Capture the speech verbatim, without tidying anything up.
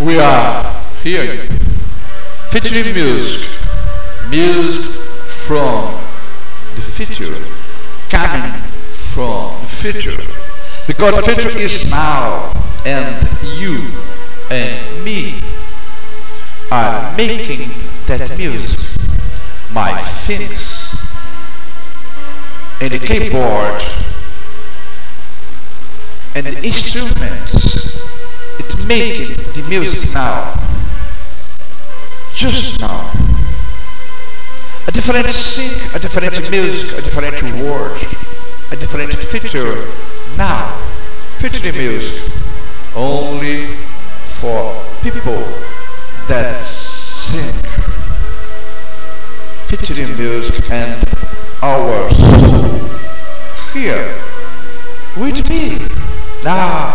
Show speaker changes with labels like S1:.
S1: We are here featuring music, music from the future, coming from the future, because the future is now, and you and me are making that music. My things and the keyboard and the instruments, it's making the music now, just now. A different sync, a different music, a different word, a different feature now. Featuring music only for people that sing. Featuring music and our soul here with me now.